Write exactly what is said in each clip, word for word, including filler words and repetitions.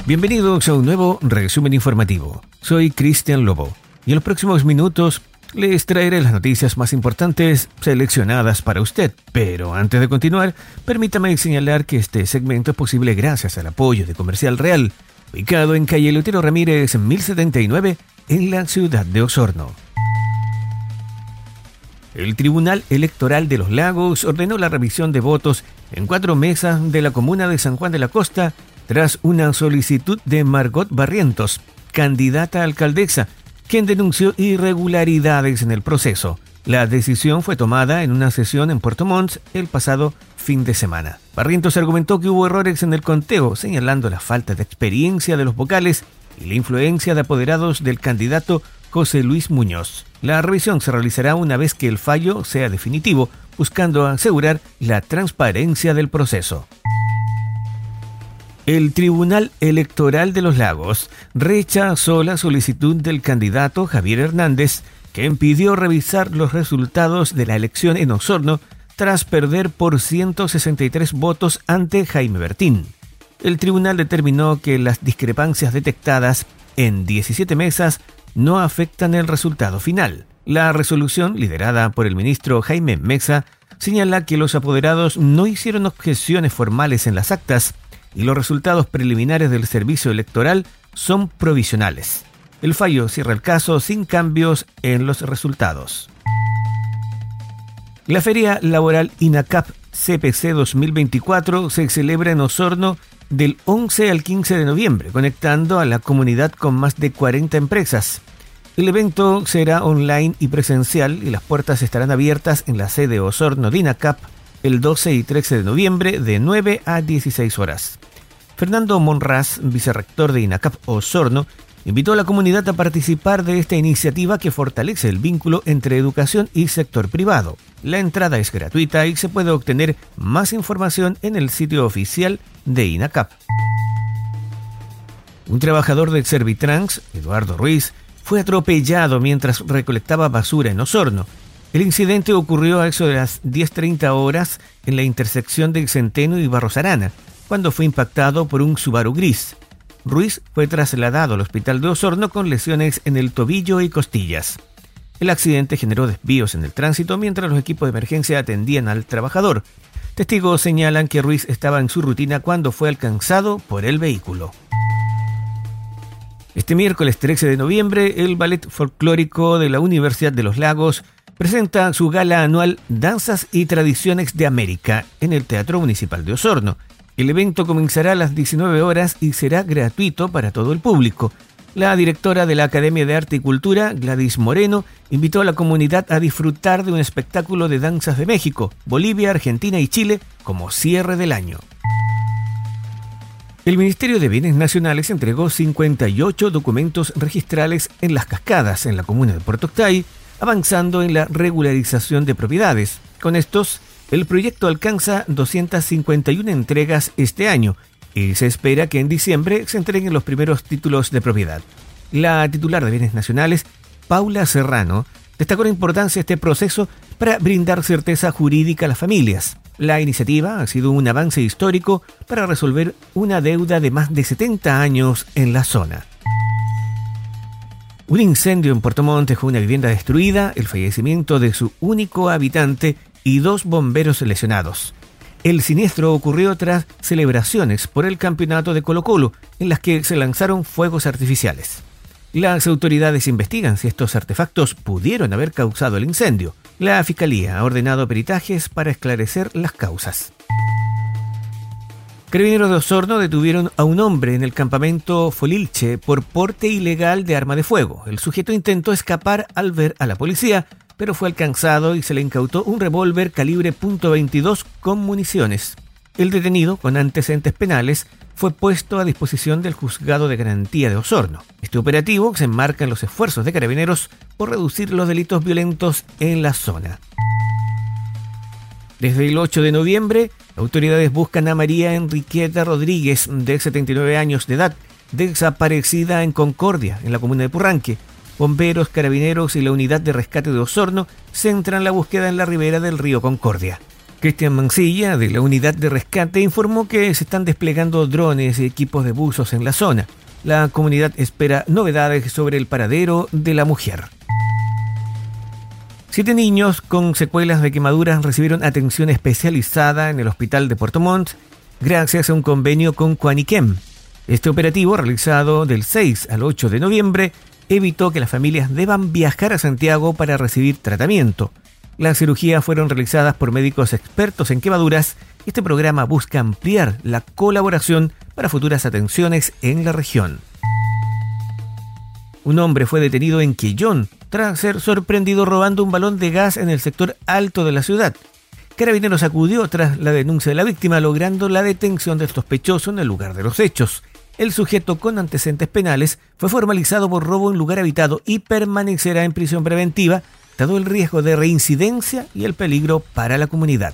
Bienvenidos a un nuevo resumen informativo. Soy Cristian Lobo y en los próximos minutos les traeré las noticias más importantes seleccionadas para usted. Pero antes de continuar, permítame señalar que este segmento es posible gracias al apoyo de Comercial Real, ubicado en calle Eleuterio Ramírez mil setenta y nueve en la ciudad de Osorno. El Tribunal Electoral de los Lagos ordenó la revisión de votos en cuatro mesas de la comuna de San Juan de la Costa tras una solicitud de Margot Barrientos, candidata a alcaldesa, quien denunció irregularidades en el proceso. La decisión fue tomada en una sesión en Puerto Montt el pasado fin de semana. Barrientos argumentó que hubo errores en el conteo, señalando la falta de experiencia de los vocales y la influencia de apoderados del candidato José Luis Muñoz. La revisión se realizará una vez que el fallo sea definitivo, buscando asegurar la transparencia del proceso. El Tribunal Electoral de los Lagos rechazó la solicitud del candidato Javier Hernández, que impidió revisar los resultados de la elección en Osorno tras perder por ciento sesenta y tres votos ante Jaime Bertín. El tribunal determinó que las discrepancias detectadas en diecisiete mesas no afectan el resultado final. La resolución, liderada por el ministro Jaime Mesa, señala que los apoderados no hicieron objeciones formales en las actas y los resultados preliminares del servicio electoral son provisionales. El fallo cierra el caso sin cambios en los resultados. La Feria Laboral INACAP C P C dos mil veinticuatro se celebra en Osorno del once al quince de noviembre, conectando a la comunidad con más de cuarenta empresas. El evento será online y presencial y las puertas estarán abiertas en la sede Osorno de INACAP el doce y trece de noviembre de nueve a dieciséis horas. Fernando Monraz, vicerrector de INACAP Osorno, invitó a la comunidad a participar de esta iniciativa que fortalece el vínculo entre educación y sector privado. La entrada es gratuita y se puede obtener más información en el sitio oficial de INACAP. Un trabajador de Servitrans, Eduardo Ruiz, fue atropellado mientras recolectaba basura en Osorno. El incidente ocurrió a eso de las diez treinta horas en la intersección de Centeno y Barros Arana, cuando fue impactado por un Subaru gris. Ruiz fue trasladado al hospital de Osorno con lesiones en el tobillo y costillas. El accidente generó desvíos en el tránsito mientras los equipos de emergencia atendían al trabajador. Testigos señalan que Ruiz estaba en su rutina cuando fue alcanzado por el vehículo. Este miércoles trece de noviembre, el Ballet Folclórico de la Universidad de los Lagos presenta su gala anual Danzas y Tradiciones de América en el Teatro Municipal de Osorno. El evento comenzará a las diecinueve horas y será gratuito para todo el público. La directora de la Academia de Arte y Cultura, Gladys Moreno, invitó a la comunidad a disfrutar de un espectáculo de danzas de México, Bolivia, Argentina y Chile como cierre del año. El Ministerio de Bienes Nacionales entregó cincuenta y ocho documentos registrales en Las Cascadas, en la comuna de Puerto Octay, avanzando en la regularización de propiedades. Con estos, el proyecto alcanza doscientas cincuenta y una entregas este año y se espera que en diciembre se entreguen los primeros títulos de propiedad. La titular de Bienes Nacionales, Paula Serrano, destacó la importancia de este proceso para brindar certeza jurídica a las familias. La iniciativa ha sido un avance histórico para resolver una deuda de más de setenta años en la zona. Un incendio en Puerto Montt dejó una vivienda destruida, el fallecimiento de su único habitante y dos bomberos lesionados. El siniestro ocurrió tras celebraciones por el campeonato de Colo-Colo, en las que se lanzaron fuegos artificiales. Las autoridades investigan si estos artefactos pudieron haber causado el incendio. La Fiscalía ha ordenado peritajes para esclarecer las causas. Carabineros de Osorno detuvieron a un hombre en el campamento Folilche por porte ilegal de arma de fuego. El sujeto intentó escapar al ver a la policía, pero fue alcanzado y se le incautó un revólver calibre punto veintidós con municiones. El detenido, con antecedentes penales, fue puesto a disposición del Juzgado de Garantía de Osorno. Este operativo se enmarca en los esfuerzos de Carabineros por reducir los delitos violentos en la zona. Desde el ocho de noviembre, autoridades buscan a María Enriqueta Rodríguez, de setenta y nueve años de edad, desaparecida en Concordia, en la comuna de Purranque. Bomberos, Carabineros y la Unidad de Rescate de Osorno centran la búsqueda en la ribera del río Concordia. Cristian Mancilla, de la Unidad de Rescate, informó que se están desplegando drones y equipos de buzos en la zona. La comunidad espera novedades sobre el paradero de la mujer. Siete niños con secuelas de quemaduras recibieron atención especializada en el hospital de Puerto Montt gracias a un convenio con Quaniquem. Este operativo, realizado del seis al ocho de noviembre, evitó que las familias deban viajar a Santiago para recibir tratamiento. Las cirugías fueron realizadas por médicos expertos en quemaduras. Este programa busca ampliar la colaboración para futuras atenciones en la región. Un hombre fue detenido en Quillón tras ser sorprendido robando un balón de gas en el sector alto de la ciudad. Carabineros acudió tras la denuncia de la víctima, logrando la detención del sospechoso en el lugar de los hechos. El sujeto con antecedentes penales fue formalizado por robo en lugar habitado y permanecerá en prisión preventiva, dado el riesgo de reincidencia y el peligro para la comunidad.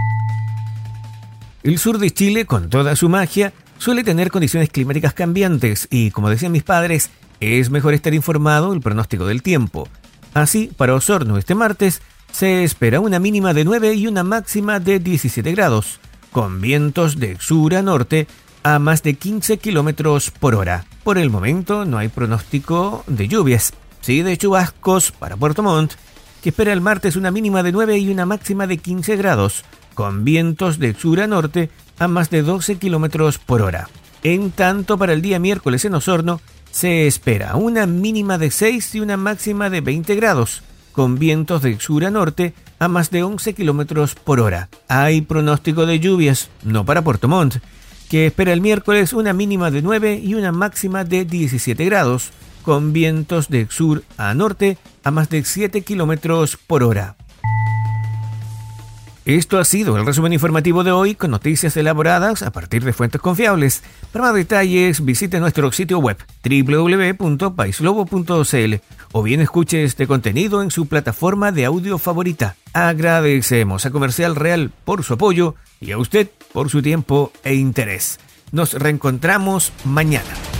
El sur de Chile, con toda su magia, suele tener condiciones climáticas cambiantes y, como decían mis padres, es mejor estar informado del pronóstico del tiempo. Así, para Osorno este martes, se espera una mínima de nueve y una máxima de diecisiete grados, con vientos de sur a norte a más de quince kilómetros por hora. Por el momento no hay pronóstico de lluvias, sí de chubascos para Puerto Montt, que espera el martes una mínima de nueve y una máxima de quince grados, con vientos de sur a norte a más de doce kilómetros por hora. En tanto, para el día miércoles en Osorno, se espera una mínima de seis y una máxima de veinte grados, con vientos de sur a norte a más de once kilómetros por hora. Hay pronóstico de lluvias, no para Puerto Montt, que espera el miércoles una mínima de nueve y una máxima de diecisiete grados, con vientos de sur a norte a más de siete kilómetros por hora. Esto ha sido el resumen informativo de hoy, con noticias elaboradas a partir de fuentes confiables. Para más detalles, visite nuestro sitio web doble u doble u doble u punto país globo punto c l o bien escuche este contenido en su plataforma de audio favorita. Agradecemos a Comercial Real por su apoyo y a usted por su tiempo e interés. Nos reencontramos mañana.